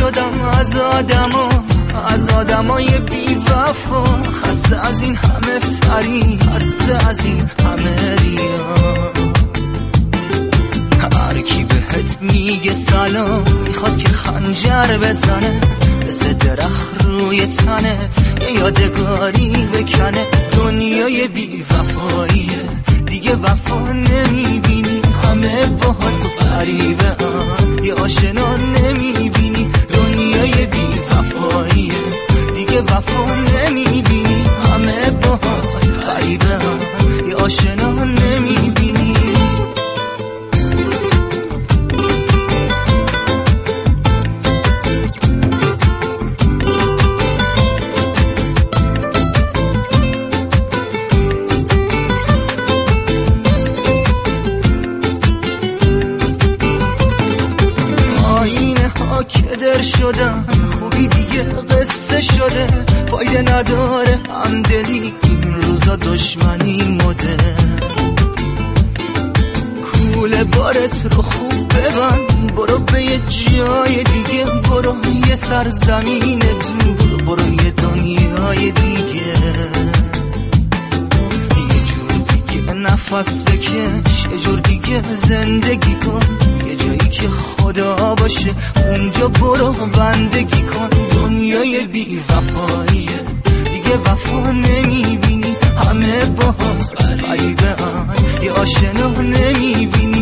شدم از آدمای بی وفا، خسته از این همه فریب، خسته از این همه ریا. هر کی بهت میگه سلام میخواد که خنجر بزنه، مثل درخت روی تنت یه یادگاری بکنه. دنیای بی وفاییه دیگه وفا نمیبینی، همه باهات غریبه یه آشنا نمیبینی. دنیای بی وفاییه دیگه وفا نمیبینی، همه باهات غریبه یه آشنا نمیبینی. کدر شدن خوبی دیگه قصه شده، فایده نداره همدلی این روزا دشمنی مده. کوله بارت رو خوب ببند، برو به یه جای دیگه، برو یه سرزمین دور، برو یه دنیای دیگه. یه جور دیگه نفس بکش، یه جور دیگه زندگی کن، یه جایی که خدا باشه اونجا برو بندگی کن. دنیای بی وفاییه دیگه وفا نمیبینی، همه باهات غریبه یه آشنا نمیبینی.